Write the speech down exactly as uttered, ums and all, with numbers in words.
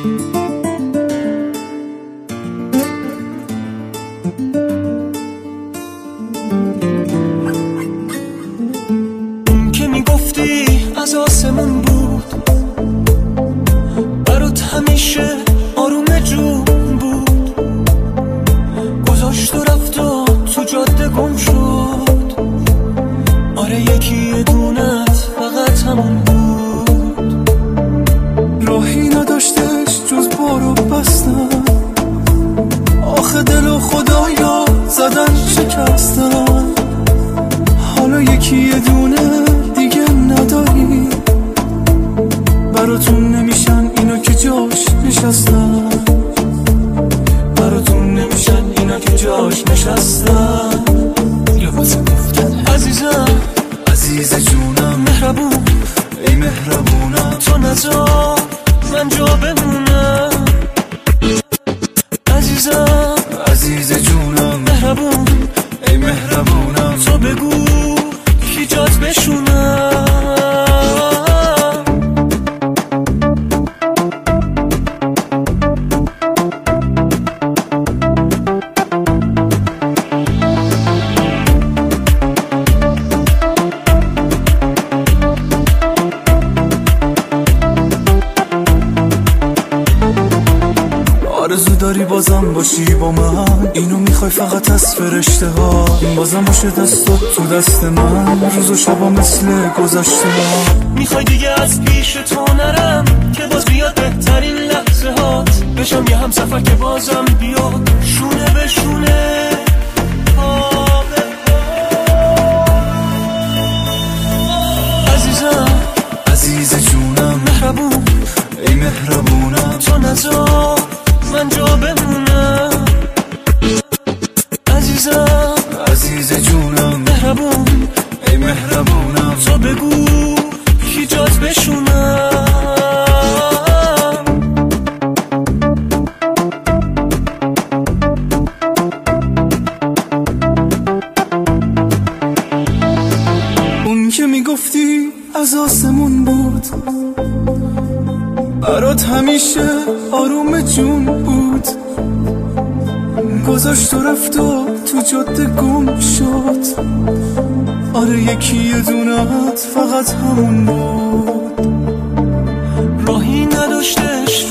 اون که میگفتی از آسمون بود، برات همیشه آروم جون بود، گذاشت و رفت و تو جاده گم شد. آره یکی یه دونت فقط همون بود. راهی نداشتش جز بارو بستن، آخه دل و خدایا زدن شکستن. حالا یکی یه دونه دیگه نداری، براتون نمیشن اینا که جاش نشستن، براتون نمیشن اینا که جاش نشستن. لباس گفتن عزیزم، عزیز جونم، مهربون، ای مهربونم، تو نذار من جا بمونم. عزیزم، عزیز جونم، مهربون، ای مهربونم، تو بگو کی جات بشونم. آرزو داری بازم باشی با من، اینو میخوای فقط از فرشته ها، بازم باشه دستت تو دست من، روز و شبا مثل گذشته ها. میخوای دیگه از پیش تو نرم که باز بیاد بهترین لحظه هات، بشم یه هم سفر که بازم بیاد شونه به شونه. عزیزم، عزیز جونم، مهربون، ای مهربونم، تو نذار من جا بمونم. عزیزم، عزیز جونم، مهربون، ای مهربونم، تو بگو کی جات بشونم. اون که میگفتی از آسمون بود، برات همیشه آروم جون بود، گذاشت و رفت و تو جاده گم شد. آره یکی یه دونت فقط همون بود. راهی نداشتش